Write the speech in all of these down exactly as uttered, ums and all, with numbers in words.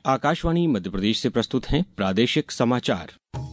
आकाशवाणी मध्य प्रदेश से प्रस्तुत हैं प्रादेशिक समाचार।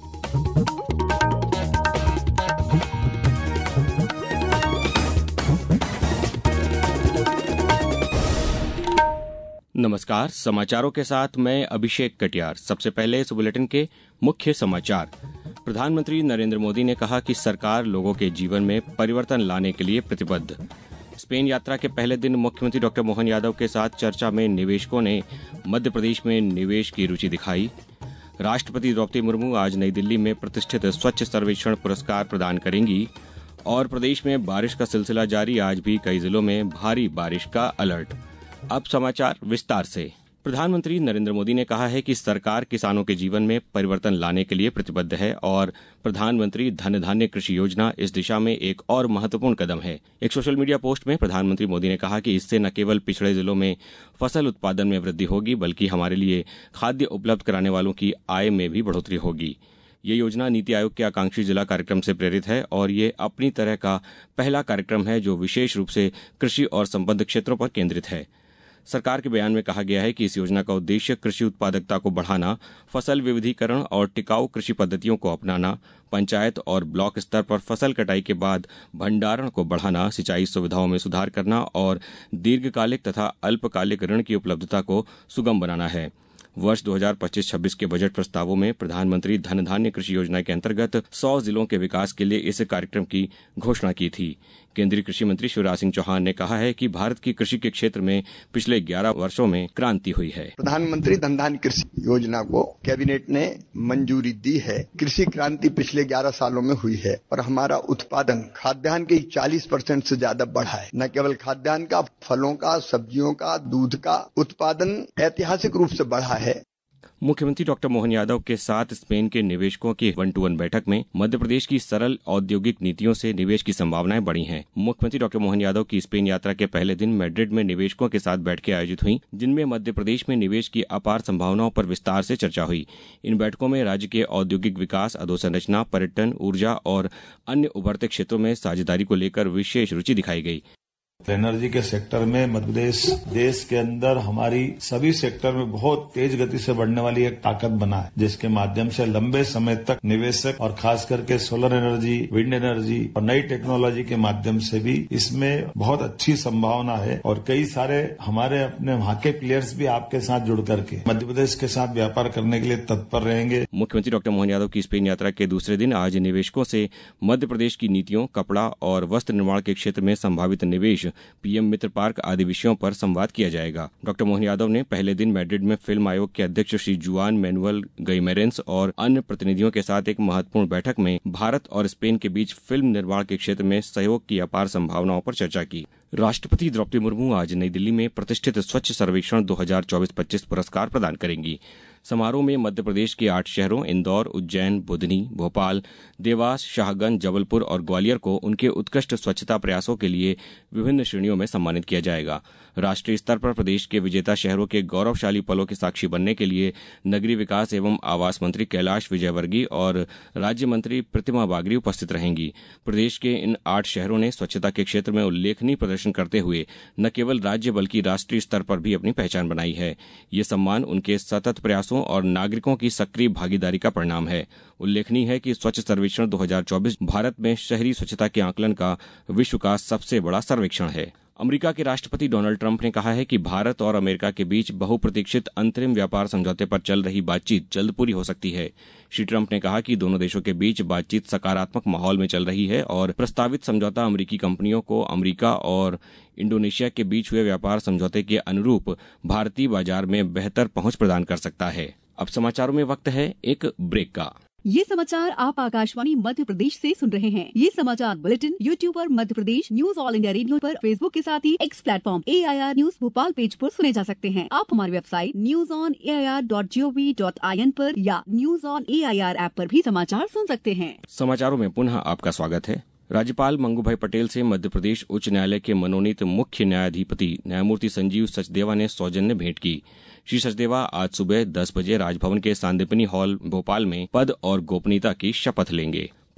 नमस्कार, समाचारों के साथ मैं अभिषेक कटियार। सबसे पहले इस बुलेटिन के मुख्य समाचार। प्रधानमंत्री नरेंद्र मोदी ने कहा कि सरकार लोगों के जीवन में परिवर्तन लाने के लिए प्रतिबद्ध। स्पेन यात्रा के पहले दिन मुख्यमंत्री डॉक्टर मोहन यादव के साथ चर्चा में निवेशकों ने मध्य प्रदेश में निवेश की रुचि दिखाई। राष्ट्रपति द्रौपदी मुर्मू आज नई दिल्ली में प्रतिष्ठित स्वच्छ सर्वेक्षण पुरस्कार प्रदान करेंगी। और प्रदेश में बारिश का सिलसिला जारी, आज भी कई जिलों में भारी बारिश का अलर्ट। अब समाचार विस्तार से। प्रधानमंत्री नरेंद्र मोदी ने कहा है कि सरकार किसानों के जीवन में परिवर्तन लाने के लिए प्रतिबद्ध है और प्रधानमंत्री धन धान्य कृषि योजना इस दिशा में एक और महत्वपूर्ण कदम है। एक सोशल मीडिया पोस्ट में प्रधानमंत्री मोदी ने कहा कि इससे न केवल पिछड़े जिलों में फसल उत्पादन में वृद्धि होगी, बल्कि हमारे लिए खाद्य उपलब्ध कराने वालों की आय में भी बढ़ोतरी होगी। ये योजना नीति आयोग के आकांक्षी जिला कार्यक्रम से प्रेरित है और ये अपनी तरह का पहला कार्यक्रम है जो विशेष रूप से कृषि और संबद्ध क्षेत्रों पर केंद्रित है। सरकार के बयान में कहा गया है कि इस योजना का उद्देश्य कृषि उत्पादकता को बढ़ाना, फसल विविधीकरण और टिकाऊ कृषि पद्धतियों को अपनाना, पंचायत और ब्लॉक स्तर पर फसल कटाई के बाद भंडारण को बढ़ाना, सिंचाई सुविधाओं में सुधार करना और दीर्घकालिक तथा अल्पकालिक ऋण की उपलब्धता को सुगम बनाना है। वर्ष दो हज़ार पच्चीस छब्बीस के बजट प्रस्तावों में प्रधानमंत्री धन धान्य कृषि योजना के अंतर्गत सौ जिलों के विकास के लिए इस कार्यक्रम की घोषणा की थी। केंद्रीय कृषि मंत्री शिवराज सिंह चौहान ने कहा है कि भारत की कृषि के क्षेत्र में पिछले ग्यारह वर्षों में क्रांति हुई है। प्रधानमंत्री धन धान्य कृषि योजना को कैबिनेट ने मंजूरी दी है। कृषि क्रांति पिछले ग्यारह सालों में हुई है और हमारा उत्पादन खाद्यान्न के चालीस परसेंट से ज्यादा बढ़ा है। न केवल खाद्यान्न का, फलों का, सब्जियों का, दूध का उत्पादन ऐतिहासिक रूप से बढ़ा है। मुख्यमंत्री डॉक्टर मोहन यादव के साथ स्पेन के निवेशकों की वन टू वन बैठक में मध्य प्रदेश की सरल औद्योगिक नीतियों से निवेश की संभावनाएं बढ़ी हैं। मुख्यमंत्री डॉक्टर मोहन यादव की स्पेन यात्रा के पहले दिन मैड्रिड में निवेशकों के साथ बैठकें आयोजित हुई, जिनमें मध्य प्रदेश में निवेश की अपार संभावनाओं पर विस्तार से चर्चा हुई। इन बैठकों में राज्य के औद्योगिक विकास, अधोसंरचना, पर्यटन, ऊर्जा और अन्य उभरते क्षेत्रों में साझेदारी को लेकर विशेष रुचि दिखाई गई। एनर्जी के सेक्टर में मध्य प्रदेश देश के अंदर हमारी सभी सेक्टर में बहुत तेज गति से बढ़ने वाली एक ताकत बना है, जिसके माध्यम से लंबे समय तक निवेशक और खास करके सोलर एनर्जी, विंड एनर्जी और नई टेक्नोलॉजी के माध्यम से भी इसमें बहुत अच्छी संभावना है। और कई सारे हमारे अपने वहां के प्लेयर्स भी आपके साथ जुड़ करके मध्य प्रदेश के साथ व्यापार करने के लिए तत्पर रहेंगे। मुख्यमंत्री डॉक्टर मोहन यादव की स्पेन यात्रा के दूसरे दिन आज निवेशकों से मध्य प्रदेश की नीतियों, कपड़ा और वस्त्र निर्माण के क्षेत्र में संभावित निवेश, पीएम मित्र पार्क आदि विषयों पर संवाद किया जाएगा। डॉक्टर मोहन यादव ने पहले दिन मैड्रिड में फिल्म आयोग के अध्यक्ष श्री जुआन मैनुअल गइमेरेंस और अन्य प्रतिनिधियों के साथ एक महत्वपूर्ण बैठक में भारत और स्पेन के बीच फिल्म निर्माण के क्षेत्र में सहयोग की अपार संभावनाओं पर चर्चा की। राष्ट्रपति द्रौपदी मुर्मू आज नई दिल्ली में प्रतिष्ठित स्वच्छ सर्वेक्षण दो हज़ार चौबीस पच्चीस पुरस्कार प्रदान करेंगी। समारोह में मध्य प्रदेश के आठ शहरों इंदौर, उज्जैन, बुधनी, भोपाल, देवास, शाहगंज, जबलपुर और ग्वालियर को उनके उत्कृष्ट स्वच्छता प्रयासों के लिए विभिन्न श्रेणियों में सम्मानित किया जाएगा। राष्ट्रीय स्तर पर प्रदेश के विजेता शहरों के गौरवशाली पलों के साक्षी बनने के लिए नगरीय विकास एवं आवास मंत्री कैलाश विजयवर्गीय और राज्य मंत्री प्रतिमा बागरी उपस्थित रहेंगी। प्रदेश के इन आठ शहरों ने स्वच्छता के क्षेत्र में उल्लेखनीय प्रदर्शन करते हुए न केवल राज्य बल्कि राष्ट्रीय स्तर पर भी अपनी पहचान बनाई है। ये सम्मान उनके सतत प्रयासों और नागरिकों की सक्रिय भागीदारी का परिणाम है। उल्लेखनीय है कि स्वच्छ सर्वेक्षण दो हज़ार चौबीस भारत में शहरी स्वच्छता के आकलन का विश्व का सबसे बड़ा सर्वेक्षण है। अमेरिका के राष्ट्रपति डोनाल्ड ट्रंप ने कहा है कि भारत और अमेरिका के बीच बहुप्रतीक्षित अंतरिम व्यापार समझौते पर चल रही बातचीत जल्द पूरी हो सकती है। श्री ट्रंप ने कहा कि दोनों देशों के बीच बातचीत सकारात्मक माहौल में चल रही है और प्रस्तावित समझौता अमेरिकी कंपनियों को अमेरिका और इंडोनेशिया के बीच हुए व्यापार समझौते के अनुरूप भारतीय बाजार में बेहतर पहुंच प्रदान कर सकता है। अब समाचारों में वक्त है एक ब्रेक का। ये समाचार आप आकाशवाणी मध्य प्रदेश से सुन रहे हैं। ये समाचार बुलेटिन यूट्यूब पर Madhya Pradesh news All India Radio पर, फेसबुक के साथ ही X platform A I R news Bhopal page पर सुने जा सकते हैं। आप हमारी website news on A I R dot G O V dot I N पर या news on A I R app पर भी समाचार सुन सकते हैं। समाचारों में पुनः आपका स्वागत है। राज्यपाल मंगू भाई पटेल से मध्य प्रदेश उच्च न्यायालय के मनोनीत मुख्य न्यायाधिपति न्यायमूर्ति संजीव सचदेवा ने सौजन्य भेंट की। श्री सचदेवा आज सुबह दस बजे राजभवन के सांदीपनि हॉल भोपाल में पद और गोपनीयता की शपथ लेंगे।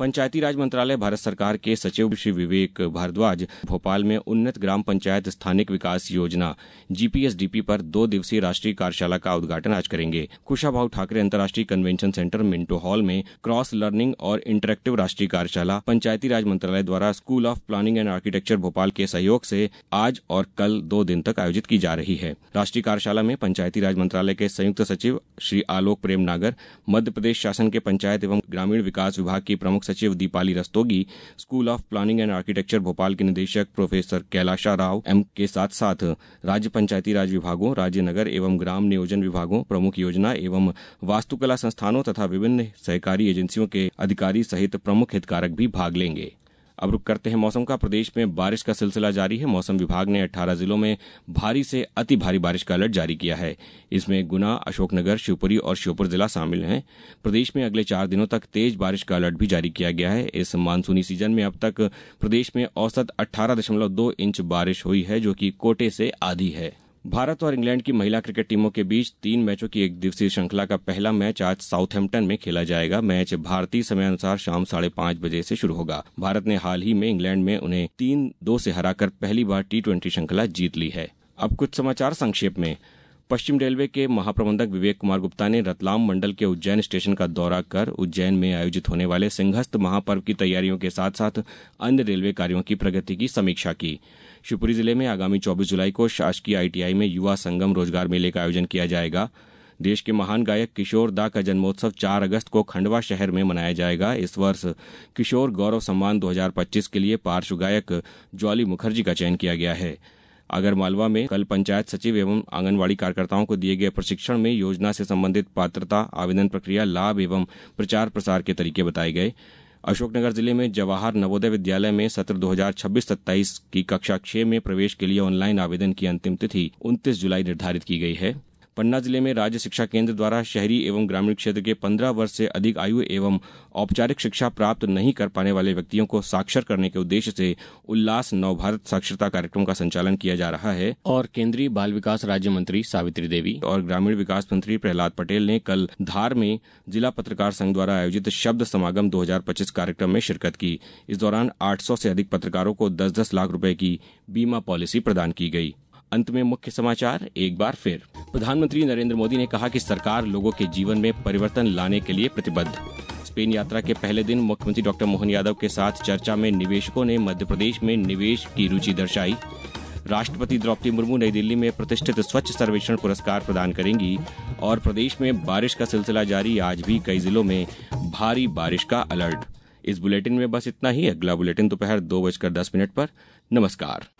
पंचायती राज मंत्रालय भारत सरकार के सचिव श्री विवेक भारद्वाज भोपाल में उन्नत ग्राम पंचायत स्थानिक विकास योजना जीपीएसडीपी पर दो दिवसीय राष्ट्रीय कार्यशाला का उद्घाटन आज करेंगे। कुशाभाऊ ठाकरे अंतर्राष्ट्रीय कन्वेंशन सेंटर मिंटो हॉल में क्रॉस लर्निंग और इंटरेक्टिव राष्ट्रीय कार्यशाला पंचायती राज मंत्रालय द्वारा school of planning and architecture Bhopal के सहयोग से आज और कल दो दिन तक आयोजित की जा रही है। राष्ट्रीय कार्यशाला में पंचायती राज मंत्रालय के संयुक्त सचिव श्री आलोक प्रेम नागर, मध्य प्रदेश शासन के पंचायत एवं ग्रामीण विकास विभाग की प्रमुख सचिव Deepali Rastogi, school of planning and architecture Bhopal के निदेशक प्रोफेसर कैलाशा राव एम के साथ साथ राज्य पंचायती राज विभागों, राज्य नगर एवं ग्राम नियोजन विभागों, प्रमुख योजना एवं वास्तुकला संस्थानों तथा विभिन्न सहकारी एजेंसियों के अधिकारी सहित प्रमुख हितधारक भी भाग लेंगे। अब रुक करते हैं मौसम का। प्रदेश में बारिश का सिलसिला जारी है। मौसम विभाग ने अठारह जिलों में भारी से अति भारी बारिश का अलर्ट जारी किया है। इसमें गुना, अशोकनगर, शिवपुरी और श्योपुर जिला शामिल हैं। प्रदेश में अगले चार दिनों तक तेज बारिश का अलर्ट भी जारी किया गया है। इस मानसूनी सीजन में अब तक प्रदेश में औसत अठारह दशमलव दो इंच बारिश हुई है, जो कि कोटे से आधी है। भारत और इंग्लैंड की महिला क्रिकेट टीमों के बीच तीन मैचों की एक दिवसीय श्रृंखला का पहला मैच आज साउथहैम्पटन में खेला जाएगा। मैच भारतीय समय अनुसार शाम साढ़े पांच बजे से शुरू होगा। भारत ने हाल ही में इंग्लैंड में उन्हें तीन दो से हराकर पहली बार टी ट्वेंटी श्रृंखला जीत ली है। अब कुछ समाचार संक्षेप में। पश्चिम रेलवे के महाप्रबंधक विवेक कुमार गुप्ता ने रतलाम मंडल के उज्जैन स्टेशन का दौरा कर उज्जैन में आयोजित होने वाले सिंहस्थ महापर्व की तैयारियों के साथ साथ अन्य रेलवे कार्यों की प्रगति की समीक्षा की। शिवपुरी जिले में आगामी चौबीस जुलाई को शासकीय आईटीआई में युवा संगम रोजगार मेले का आयोजन किया जाएगा। देश के महान गायक किशोर दा का जन्मोत्सव चार अगस्त को खंडवा शहर में मनाया जाएगा। इस वर्ष किशोर गौरव सम्मान दो हज़ार पच्चीस के लिए पार्श्व गायक ज्वाली मुखर्जी का चयन किया गया है। आगरमालवा में कल पंचायत सचिव एवं आंगनवाड़ी कार्यकर्ताओं को दिए गए प्रशिक्षण में योजना से संबंधित पात्रता, आवेदन प्रक्रिया, लाभ एवं प्रचार प्रसार के तरीके बताए गए। अशोकनगर जिले में जवाहर नवोदय विद्यालय में सत्र दो हज़ार छब्बीस सत्ताईस की कक्षा छह में प्रवेश के लिए ऑनलाइन आवेदन की अंतिम तिथि उनतीस जुलाई निर्धारित की गई है। पन्ना जिले में राज्य शिक्षा केंद्र द्वारा शहरी एवं ग्रामीण क्षेत्र के पंद्रह वर्ष से अधिक आयु एवं औपचारिक शिक्षा प्राप्त नहीं कर पाने वाले व्यक्तियों को साक्षर करने के उद्देश्य से उल्लास नवभारत साक्षरता कार्यक्रम का संचालन किया जा रहा है। और केंद्रीय बाल विकास राज्य मंत्री सावित्री देवी और ग्रामीण विकास मंत्री प्रहलाद पटेल ने कल धार में जिला पत्रकार संघ द्वारा आयोजित शब्द समागम दो हज़ार पच्चीस कार्यक्रम में शिरकत की। इस दौरान आठ सौ से अधिक पत्रकारों को दस दस लाख रुपए की बीमा पॉलिसी प्रदान की गई। अंत में मुख्य समाचार एक बार फिर। प्रधानमंत्री नरेंद्र मोदी ने कहा कि सरकार लोगों के जीवन में परिवर्तन लाने के लिए प्रतिबद्ध। स्पेन यात्रा के पहले दिन मुख्यमंत्री डॉक्टर मोहन यादव के साथ चर्चा में निवेशकों ने मध्य प्रदेश में निवेश की रुचि दर्शाई। राष्ट्रपति द्रौपदी मुर्मू नई दिल्ली में प्रतिष्ठित स्वच्छ सर्वेक्षण पुरस्कार प्रदान करेंगी। और प्रदेश में बारिश का सिलसिला जारी, आज भी कई जिलों में भारी बारिश का अलर्ट। इस बुलेटिन में बस इतना ही। अगला बुलेटिन दोपहर दो बजकर दस मिनट पर। नमस्कार।